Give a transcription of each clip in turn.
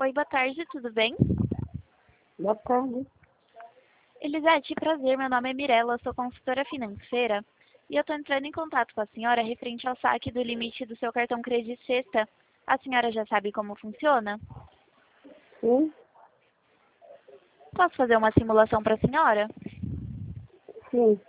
Oi, boa tarde, tudo bem? Boa tarde. Elisete, prazer, meu nome é Mirella, sou consultora financeira e eu estou entrando em contato com a senhora referente ao saque do limite do seu cartão Credit Sexta. A senhora já sabe como funciona? Sim, Posso fazer uma simulação para a senhora? sim.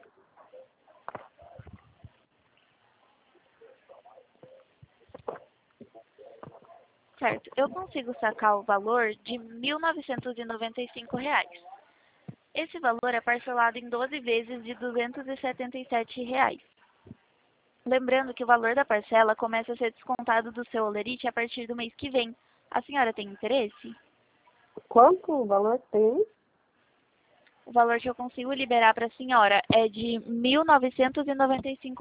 Certo, eu consigo sacar o valor de R$ 1.995. Esse valor é parcelado em 12 vezes de R$ 277. Lembrando que o valor da parcela começa a ser descontado do seu holerite a partir do mês que vem. A senhora tem interesse? Quanto o valor tem? O valor que eu consigo liberar para a senhora é de R$ 1.995.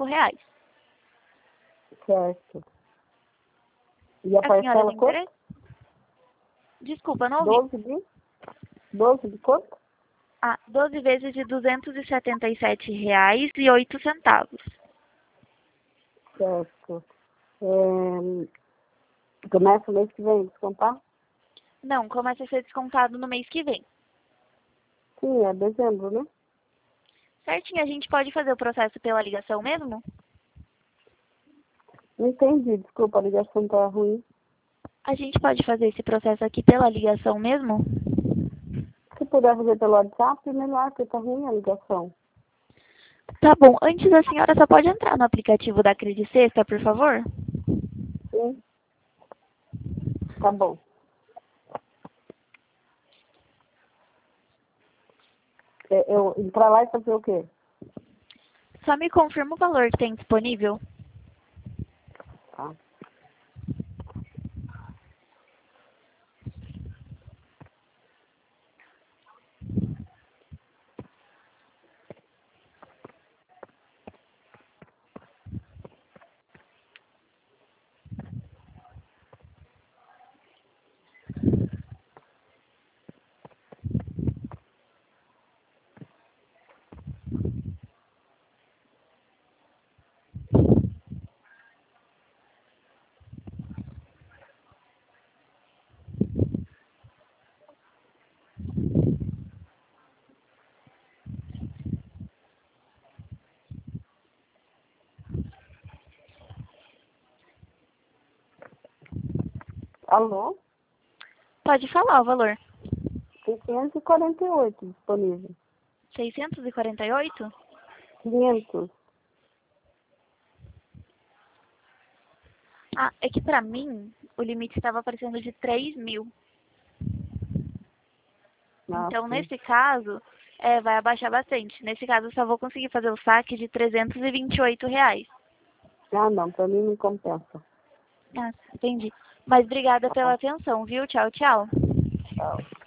Certo. E a A senhora parcela tem quanto? interesse? Desculpa, não ouvi. 12 de quanto? 12 vezes de R$ 277,08. Certo. Começa o mês que vem, descontar? Não, começa a ser descontado no mês que vem. Sim, é dezembro, né? Certinho, a gente pode fazer o processo pela ligação mesmo? Não entendi, desculpa, a ligação tá ruim. A gente pode fazer esse processo aqui pela ligação mesmo? Se puder fazer pelo WhatsApp, melhor, porque tá ruim a ligação. Tá bom, antes a senhora só pode entrar no aplicativo da Credit Sexta, por favor? Sim, tá bom. Eu entrar lá e fazer o quê? Só me confirma o valor que tem disponível. Tá. Alô? Pode falar o valor. 648 disponível. 648? 500. É que pra mim o limite estava aparecendo de 3.000. Ah, Então, sim. nesse caso, vai abaixar bastante. Nesse caso, eu só vou conseguir fazer o saque de R$ 328. Ah, não, pra mim não compensa. Entendi. Mas obrigada pela Tá, atenção, viu? Tchau, tchau. tchau.